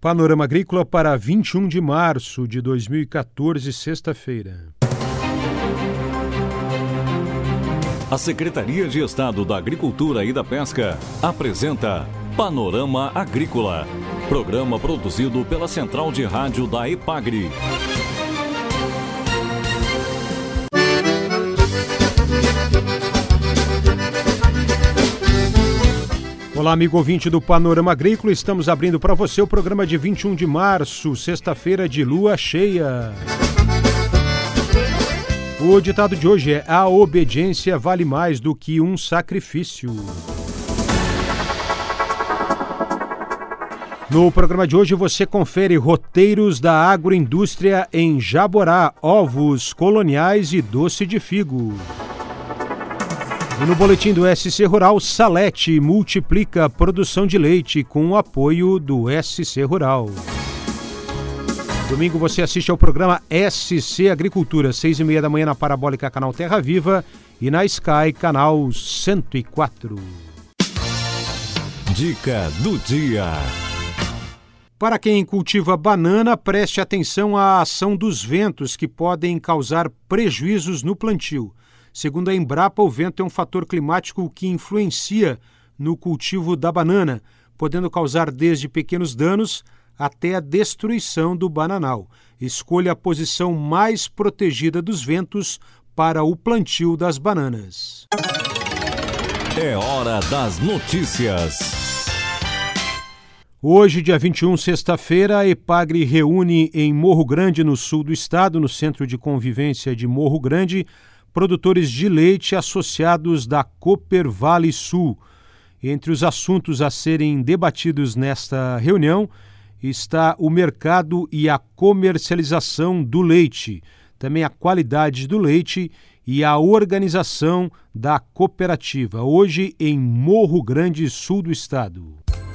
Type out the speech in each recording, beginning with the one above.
Panorama Agrícola para 21 de março de 2014, sexta-feira. A Secretaria de Estado da Agricultura e da Pesca apresenta Panorama Agrícola, programa produzido pela Central de Rádio da EPAGRE. Olá, amigo ouvinte do Panorama Agrícola, estamos abrindo para você o programa de 21 de março, sexta-feira de lua cheia. O ditado de hoje é: a obediência vale mais do que um sacrifício. No programa de hoje você confere roteiros da agroindústria em Jaborá, ovos coloniais e doce de figo. E no boletim do SC Rural, Salete multiplica a produção de leite com o apoio do SC Rural. Domingo você assiste ao programa SC Agricultura, 6h30 da manhã na Parabólica Canal Terra Viva e na Sky Canal 104. Dica do dia. Para quem cultiva banana, preste atenção à ação dos ventos que podem causar prejuízos no plantio. Segundo a Embrapa, o vento é um fator climático que influencia no cultivo da banana, podendo causar desde pequenos danos até a destruição do bananal. Escolha a posição mais protegida dos ventos para o plantio das bananas. É hora das notícias. Hoje, dia 21, sexta-feira, a EPAGRE reúne em Morro Grande, no sul do estado, no Centro de Convivência de Morro Grande, produtores de leite associados da Cooper Vale Sul. Entre os assuntos a serem debatidos nesta reunião está o mercado e a comercialização do leite, também a qualidade do leite e a organização da cooperativa, hoje em Morro Grande, sul do estado.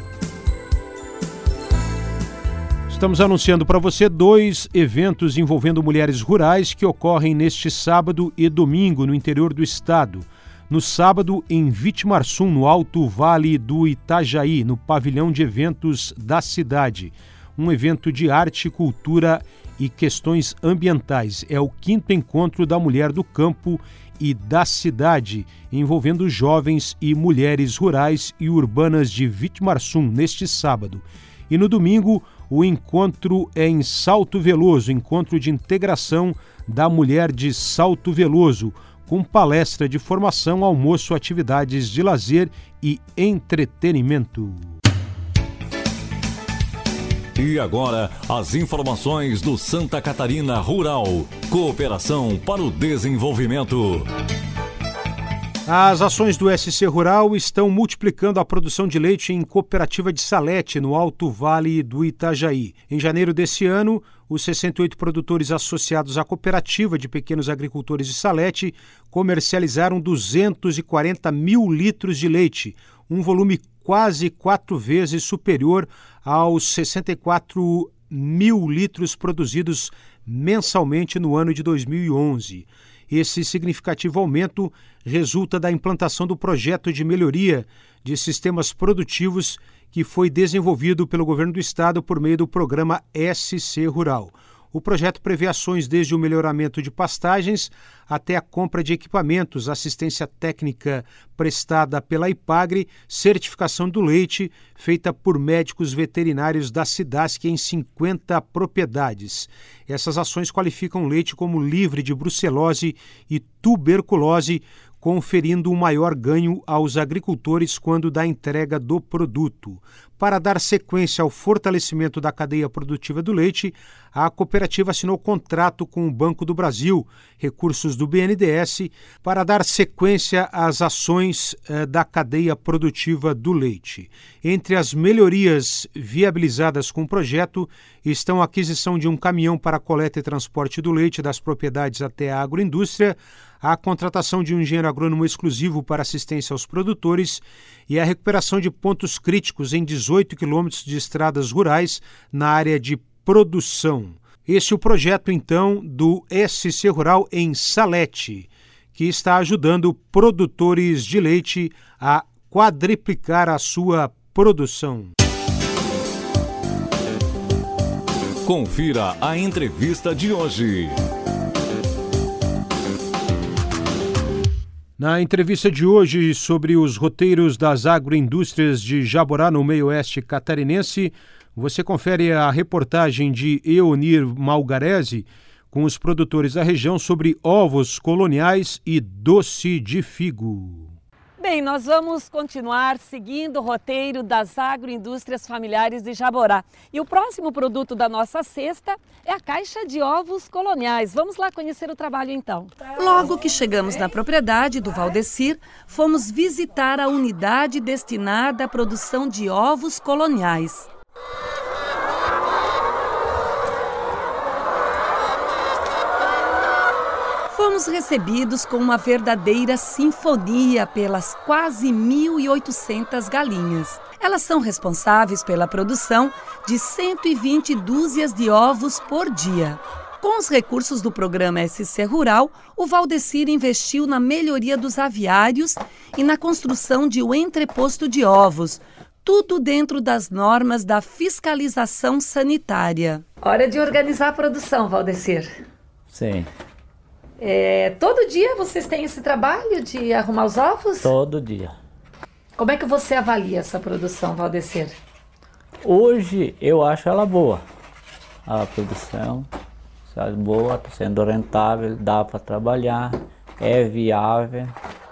Estamos anunciando para você 2 eventos envolvendo mulheres rurais que ocorrem neste sábado e domingo no interior do estado. No sábado, em Vitimarsum, no Alto Vale do Itajaí, no pavilhão de eventos da cidade. Um evento de arte, cultura e questões ambientais. É o 5º encontro da mulher do campo e da cidade, envolvendo jovens e mulheres rurais e urbanas de Vitimarsum, neste sábado. E no domingo, o encontro é em Salto Veloso, encontro de integração da mulher de Salto Veloso, com palestra de formação, almoço, atividades de lazer e entretenimento. E agora, as informações do Santa Catarina Rural. Cooperação para o desenvolvimento. As ações do SC Rural estão multiplicando a produção de leite em cooperativa de Salete, no Alto Vale do Itajaí. Em janeiro desse ano, os 68 produtores associados à cooperativa de pequenos agricultores de Salete comercializaram 240 mil litros de leite, um volume quase 4 vezes superior aos 64 mil litros produzidos mensalmente no ano de 2011. Esse significativo aumento resulta da implantação do projeto de melhoria de sistemas produtivos que foi desenvolvido pelo governo do estado por meio do programa SC Rural. O projeto prevê ações desde o melhoramento de pastagens até a compra de equipamentos, assistência técnica prestada pela EPAGRE, certificação do leite feita por médicos veterinários da SIDASC em 50 propriedades. Essas ações qualificam o leite como livre de brucelose e tuberculose, conferindo um maior ganho aos agricultores quando da entrega do produto. Para dar sequência ao fortalecimento da cadeia produtiva do leite, a cooperativa assinou contrato com o Banco do Brasil, recursos do BNDES, para dar sequência às ações da cadeia produtiva do leite. Entre as melhorias viabilizadas com o projeto estão a aquisição de um caminhão para coleta e transporte do leite das propriedades até a agroindústria, a contratação de um engenheiro agrônomo exclusivo para assistência aos produtores e a recuperação de pontos críticos em 18 quilômetros de estradas rurais na área de produção. Esse é o projeto, então, do SC Rural em Salete, que está ajudando produtores de leite a quadriplicar a sua produção. Confira a entrevista de hoje. Na entrevista de hoje sobre os roteiros das agroindústrias de Jaborá, no meio-oeste catarinense, você confere a reportagem de Eonir Malgarese com os produtores da região sobre ovos coloniais e doce de figo. Bem, nós vamos continuar seguindo o roteiro das agroindústrias familiares de Jaborá. E o próximo produto da nossa cesta é a caixa de ovos coloniais. Vamos lá conhecer o trabalho então. Logo que chegamos na propriedade do Valdecir, fomos visitar a unidade destinada à produção de ovos coloniais. Fomos recebidos com uma verdadeira sinfonia pelas quase 1.800 galinhas. Elas são responsáveis pela produção de 120 dúzias de ovos por dia. Com os recursos do programa SC Rural, o Valdecir investiu na melhoria dos aviários e na construção de um entreposto de ovos, tudo dentro das normas da fiscalização sanitária. Hora de organizar a produção, Valdecir. Sim. Todo dia vocês têm esse trabalho de arrumar os ovos? Todo dia. Como é que você avalia essa produção, Valdecir? Hoje eu acho ela boa. A produção está boa, está sendo rentável, dá para trabalhar, é viável.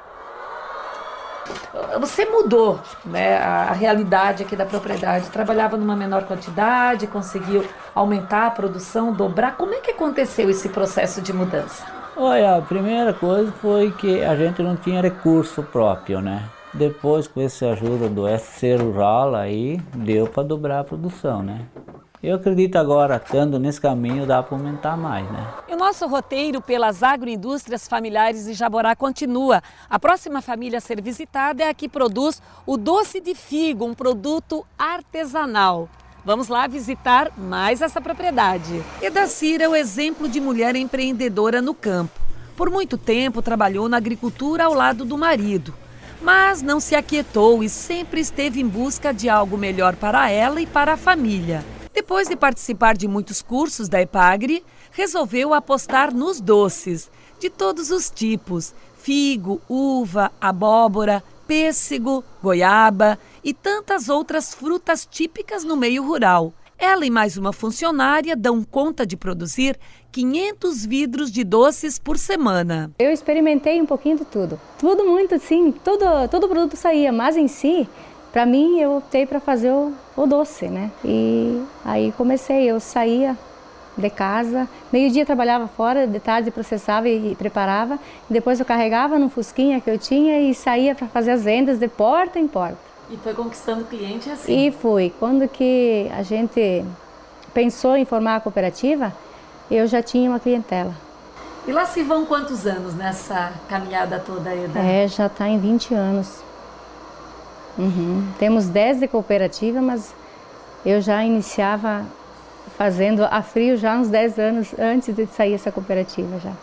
Você mudou, né, a realidade aqui da propriedade. Trabalhava numa menor quantidade, conseguiu aumentar a produção, dobrar. Como é que aconteceu esse processo de mudança? Olha, a primeira coisa foi que a gente não tinha recurso próprio, né? Depois, com essa ajuda do SC Rural, aí deu para dobrar a produção, né? Eu acredito agora, estando nesse caminho, dá para aumentar mais, né? E o nosso roteiro pelas agroindústrias familiares de Jaborá continua. A próxima família a ser visitada é a que produz o doce de figo, um produto artesanal. Vamos lá visitar mais essa propriedade. Edacir é o exemplo de mulher empreendedora no campo. Por muito tempo trabalhou na agricultura ao lado do marido, mas não se aquietou e sempre esteve em busca de algo melhor para ela e para a família. Depois de participar de muitos cursos da EPAGRE, resolveu apostar nos doces, de todos os tipos: figo, uva, abóbora, pêssego, goiaba e tantas outras frutas típicas no meio rural. Ela e mais uma funcionária dão conta de produzir 500 vidros de doces por semana. Eu experimentei um pouquinho de tudo. Tudo muito, sim, todo produto saía, mas em si, para mim, eu optei para fazer o doce, né? E aí eu saía de casa, meio-dia trabalhava fora, de tarde processava e preparava. E depois eu carregava no fusquinha que eu tinha e saía para fazer as vendas de porta em porta. E foi conquistando cliente assim? E fui. Quando que a gente pensou em formar a cooperativa, eu já tinha uma clientela. E lá se vão quantos anos nessa caminhada toda, Eda? Já está em 20 anos. Temos 10 de cooperativa, mas eu já iniciava fazendo a frio já uns 10 anos antes de sair essa cooperativa já.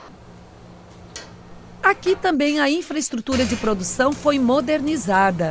Aqui também a infraestrutura de produção foi modernizada.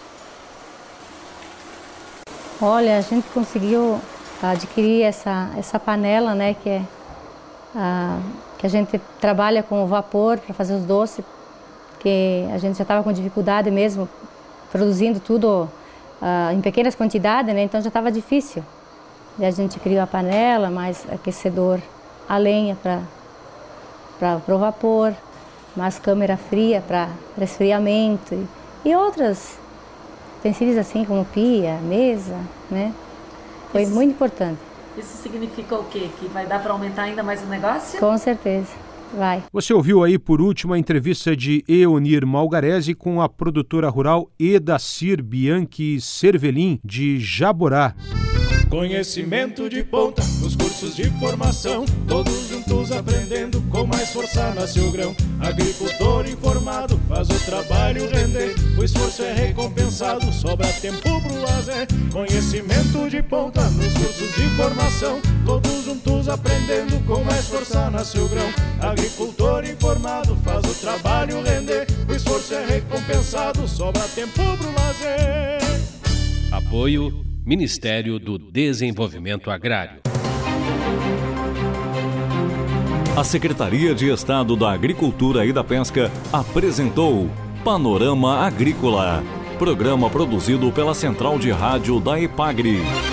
Olha, a gente conseguiu adquirir essa panela, né, que a gente trabalha com o vapor para fazer os doces, que a gente já estava com dificuldade mesmo, produzindo tudo em pequenas quantidades, né, então já estava difícil. E a gente criou a panela, mais aquecedor a lenha para o vapor, mais câmara fria para resfriamento e outras utensílios assim como pia, mesa, né? Foi muito importante. Isso significa o quê? Que vai dar para aumentar ainda mais o negócio? Com certeza, vai. Você ouviu aí por último a entrevista de Eonir Malgarese com a produtora rural Edacir Bianchi Cervelin, de Jaborá. Conhecimento de ponta nos cursos de formação, todos juntos aprendendo, com mais força nasce o grão. Agricultor informado faz o trabalho render, o esforço é recompensado, sobra tempo pro lazer. Conhecimento de ponta nos cursos de formação, todos juntos aprendendo, com mais força nasce o grão. Agricultor informado faz o trabalho render, o esforço é recompensado, sobra tempo pro lazer. Apoio Ministério do Desenvolvimento Agrário. A Secretaria de Estado da Agricultura e da Pesca apresentou Panorama Agrícola, programa produzido pela Central de Rádio da EPAGRE.